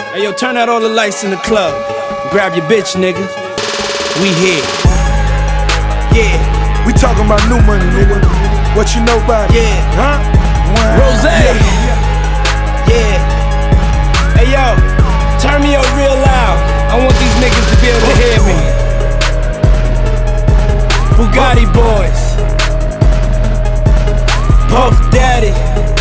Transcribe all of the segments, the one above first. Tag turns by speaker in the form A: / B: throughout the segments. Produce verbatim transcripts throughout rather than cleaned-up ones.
A: Hey yo, turn out all the lights in the club. Grab your bitch, nigga. We here. Yeah.
B: We talking about new money, nigga. What you know about it?
A: Yeah.
B: Huh?
A: Rose. Yeah. Hey yo, turn me up real loud. I want these niggas to be able to hear me. Bugatti boys. Puff Daddy.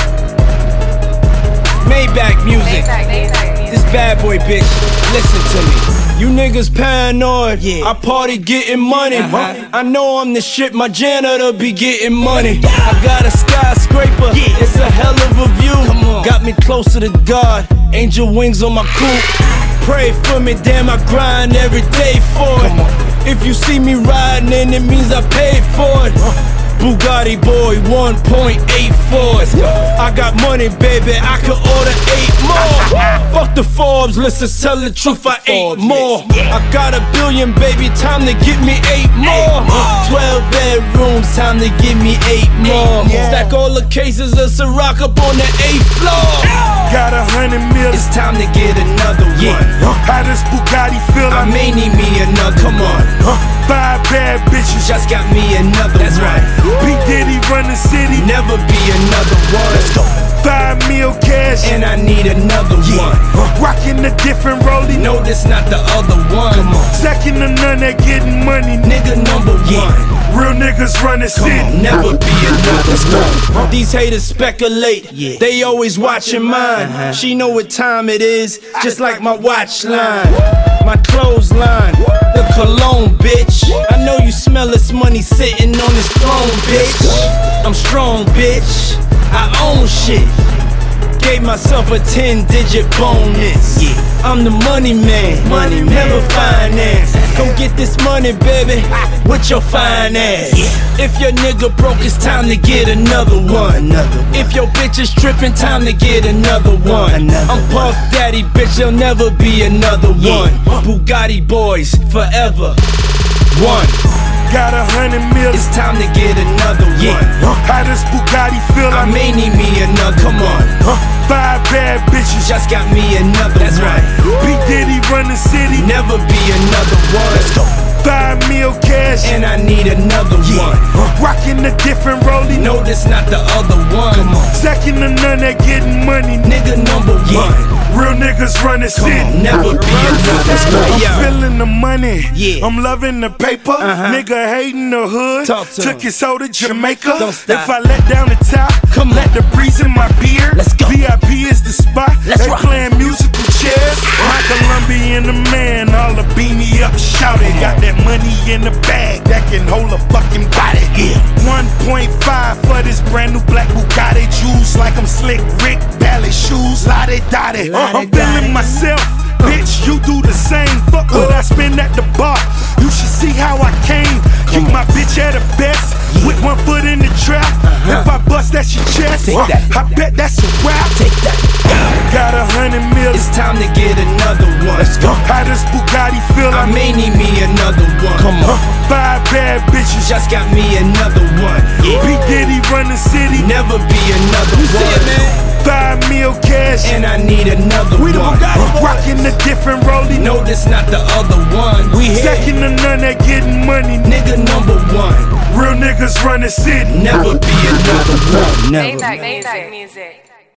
A: Maybach music. This bad boy bitch, listen to me. You niggas paranoid, yeah. I party getting money. uh-huh. I know I'm the shit, my janitor be getting money. I got a skyscraper, yeah. It's a hell of a view. Got me closer to God, angel wings on my coupe. Pray for me, damn I grind every day for it. If you see me riding in, it means I paid for it. Bugatti boy, one point eight fours. I got money, baby, I could order eight more. Fuck the Forbes, listen, tell the truth, I ate more. I got a billion, baby, time to get me eight more. Twelve bedrooms, time to give me eight more. Stack all the cases of Ciroc up on the eighth floor.
B: Got a hundred mil,
A: it's time to get another one.
B: How does Bugatti feel?
A: I may need me another, come on.
B: Five bad bitches,
A: just got me another. That's right.
B: P. Diddy run the city,
A: never be another one. Let's go.
B: Five mil cash,
A: and I need another yeah. one.
B: Rockin' a different rollie,
A: no, this not the other one. Come on.
B: Second to none that getting money,
A: nigga number
B: yeah.
A: one.
B: Real niggas run the city,
A: on, never be another one. These haters speculate, yeah. They always watching mine. Uh-huh. She know what time it is, just like my watch line, my clothesline, the cologne, bitch. I know you smell this money sitting on this throne, bitch. I'm strong, bitch. I own shit. Gave myself a ten digit bonus. Yeah. I'm the money man, money never finance. Go get this money, baby, with your fine ass. Yeah. If your nigga broke, it's time to get another one. Another one. If your bitch is tripping, time to get another one. Another I'm Puff Daddy, bitch, there'll never be another yeah. one. Bugatti boys, forever. One.
B: Got a hundred mil,
A: it's time to get another yeah. one.
B: How does Bugatti feel?
A: I may need me another, come on.
B: Five bad bitches,
A: just got me another. That's
B: one.
A: Right.
B: P. Diddy run the city,
A: never be another one. Let's go.
B: Five mil cash,
A: and I need another yeah. one.
B: Rockin' a different rollie,
A: no, this not the other one. Come on.
B: Second to none that getting money,
A: nigga number yeah. one.
B: Real niggas run the city,
A: never be another.
B: I'm
A: yeah.
B: feeling the money,
A: yeah.
B: I'm loving the paper. Uh-huh. Nigga hating the hood,
A: talk to
B: took
A: him.
B: his soul to Jamaica.
A: Don't stop.
B: If I let down the top,
A: come
B: let
A: on.
B: the breeze in my beard.
A: Let's go.
B: V I P is the spot.
A: Let's
B: they
A: rock.
B: playing musical chairs. My Colombian the man, all the beam me up, shouted. Got that money in the bag that can hold a fucking body. Yeah. one point five for this brand new black Bugatti juice, like I'm Slick Rick, ballet shoes, lottie dottie. Uh, I'm feeling myself, bitch. You do the same. Fuck what I spend at the bar. You should see how I came. Keep my bitch at her best. Yeah. With one foot in the trap. Uh-huh. If I bust, that's your chest.
A: Take that.
B: I bet that's a rap.
A: Take that.
B: Got a hundred mil.
A: It's time to get another one. Let's go.
B: How does Bugatti feel?
A: I may need me another one. Come on.
B: Five bad bitches,
A: just got me another one. Yeah.
B: P. Diddy run the city,
A: never be another you one. See it, man?
B: Five mil cash,
A: and I need another
B: we
A: one.
B: Rockin' a different rollie,
A: no, this not the other one. We
B: second to none that getting money,
A: nigga number one.
B: Real niggas run the city,
A: never be another one. Never.
C: Maybach music.